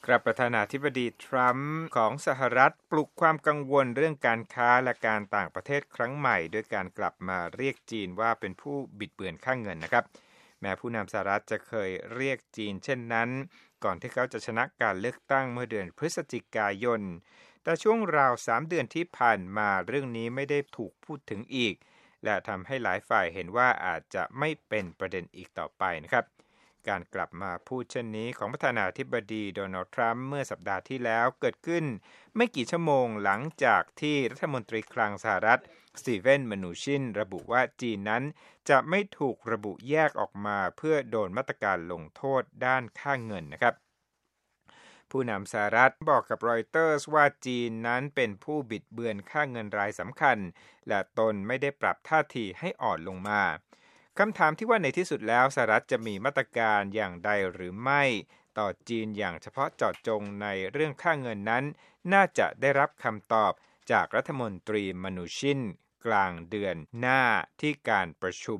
ครับประธานาธิบดีทรัมป์ของสหรัฐปลุกความกังวลเรื่องการค้าและการต่างประเทศครั้งใหม่ด้วยการกลับมาเรียกจีนว่าเป็นผู้บิดเบือนค่าเงินนะครับแม้ผู้นำสหรัฐจะเคยเรียกจีนเช่นนั้นก่อนที่เขาจะชนะการเลือกตั้งเมื่อเดือนพฤศจิกายนแต่ช่วงราว3 เดือนที่ผ่านมาเรื่องนี้ไม่ได้ถูกพูดถึงอีกและทำให้หลายฝ่ายเห็นว่าอาจจะไม่เป็นประเด็นอีกต่อไปนะครับการกลับมาพูดเช่นนี้ของประธานาธิบดีโดนัลด์ทรัมป์เมื่อสัปดาห์ที่แล้วเกิดขึ้นไม่กี่ชั่วโมงหลังจากที่รัฐมนตรีคลังสหรัฐสตีเวนมนูชินระบุว่าจีนนั้นจะไม่ถูกระบุแยกออกมาเพื่อโดนมาตรการลงโทษด้านค่าเงินนะครับผู้นำสหรัฐบอกกับรอยเตอร์สว่าจีนนั้นเป็นผู้บิดเบือนค่าเงินรายสำคัญและตนไม่ได้ปรับท่าทีให้อ่อนลงมาคำถามที่ว่าในที่สุดแล้วสหรัฐจะมีมาตรการอย่างใดหรือไม่ต่อจีนอย่างเฉพาะเจาะจงในเรื่องค่าเงินนั้นน่าจะได้รับคำตอบจากรัฐมนตรีมนูชินกลางเดือนหน้าที่การประชุม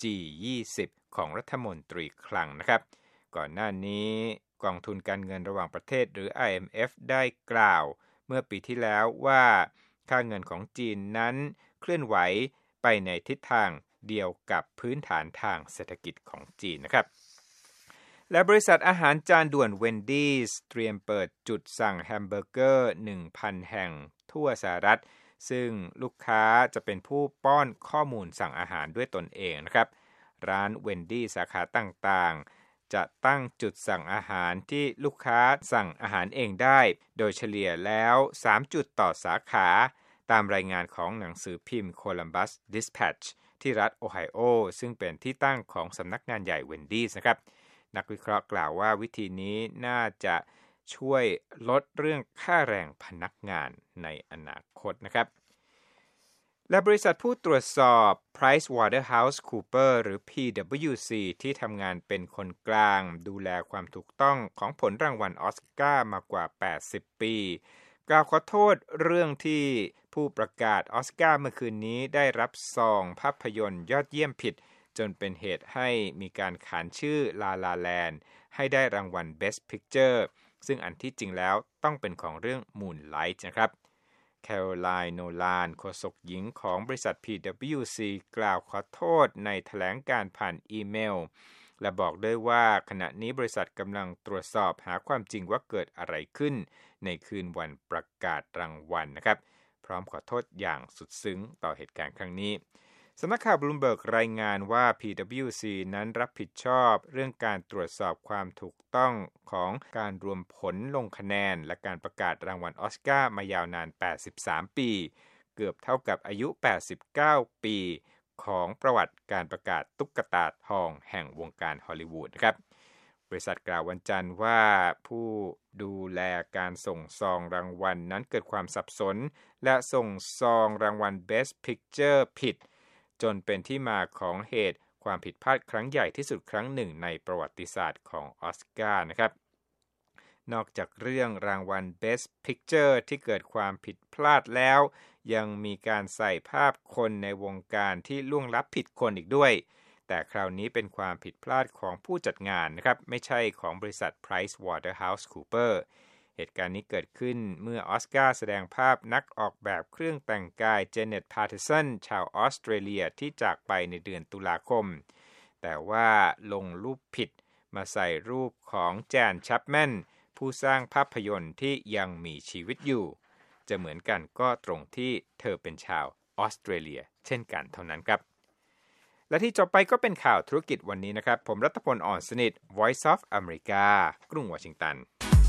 G20 ของรัฐมนตรีคลังนะครับก่อนหน้านี้กองทุนการเงินระหว่างประเทศหรือ IMF ได้กล่าวเมื่อปีที่แล้วว่าค่าเงินของจีนนั้นเคลื่อนไหวไปในทิศทางเดียวกับพื้นฐานทางเศรษฐกิจของจีนนะครับและบริษัทอาหารจานด่วนเวนดี้เตรียมเปิดจุดสั่งแฮมเบอร์เกอร์ 1,000 แห่งทั่วสหรัฐซึ่งลูกค้าจะเป็นผู้ป้อนข้อมูลสั่งอาหารด้วยตนเองนะครับร้านเวนดี้สาขาต่างๆจะตั้งจุดสั่งอาหารที่ลูกค้าสั่งอาหารเองได้โดยเฉลี่ยแล้ว3จุดต่อสาขาตามรายงานของหนังสือพิมพ์ Columbus Dispatch ที่รัฐโอไฮโอซึ่งเป็นที่ตั้งของสำนักงานใหญ่เวนดี้นะครับนักวิเคราะห์กล่าวว่าวิธีนี้น่าจะช่วยลดเรื่องค่าแรงพนักงานในอนาคตนะครับและบริษัทผู้ตรวจสอบ PricewaterhouseCoopers หรือ PwC ที่ทำงานเป็นคนกลางดูแลความถูกต้องของผลรางวัลออสการ์มากว่า80 ปีกล่าวขอโทษเรื่องที่ผู้ประกาศออสการ์เมื่อคืนนี้ได้รับซองภาพยนตร์ยอดเยี่ยมผิดจนเป็นเหตุให้มีการขานชื่อลาลาแลนด์ให้ได้รางวัล Best Picture ซึ่งอันที่จริงแล้วต้องเป็นของเรื่อง Moonlight นะครับแคโรไลน์โนแลนโฆษกหญิงของบริษัท PwC กล่าวขอโทษในแถลงการผ่านอีเมลและบอกด้วยว่าขณะนี้บริษัทกำลังตรวจสอบหาความจริงว่าเกิดอะไรขึ้นในคืนวันประกาศรางวัลนะครับพร้อมขอโทษอย่างสุดซึ้งต่อเหตุการณ์ครั้งนี้สำนักข่าวบลูมเบิร์กรายงานว่า PwC นั้นรับผิดชอบเรื่องการตรวจสอบความถูกต้องของการรวมผลลงคะแนนและการประกาศรางวัลออสการ์มายาวนาน83 ปีเกือบเท่ากับอายุ89 ปีของประวัติการประกาศตุ๊กตาทองแห่งวงการฮอลลีวูดนะครับบริษัทกล่าววันจันทร์ว่าผู้ดูแลการส่งซองรางวัลนั้นเกิดความสับสนและส่งซองรางวัล Best Picture ผิดจนเป็นที่มาของเหตุความผิดพลาดครั้งใหญ่ที่สุดครั้งหนึ่งในประวัติศาสตร์ของออสการ์นะครับนอกจากเรื่องรางวัล Best Picture ที่เกิดความผิดพลาดแล้วยังมีการใส่ภาพคนในวงการที่ล่วงลับผิดคนอีกด้วยแต่คราวนี้เป็นความผิดพลาดของผู้จัดงานนะครับไม่ใช่ของบริษัท PricewaterhouseCoopers เหตุการณ์นี้เกิดขึ้นเมื่อออสการ์แสดงภาพนักออกแบบเครื่องแต่งกายเจเน็ต พาร์ติสันชาวออสเตรเลียที่จากไปในเดือนตุลาคมแต่ว่าลงรูปผิดมาใส่รูปของแจน ชัปแมนผู้สร้างภาพยนตร์ที่ยังมีชีวิตอยู่จะเหมือนกันก็ตรงที่เธอเป็นชาวออสเตรเลียเช่นกันเท่านั้นครับและที่จบไปก็เป็นข่าวธุรกิจวันนี้นะครับผมรัตพล อ่อนสนิท Voice of America กรุงวอชิงตัน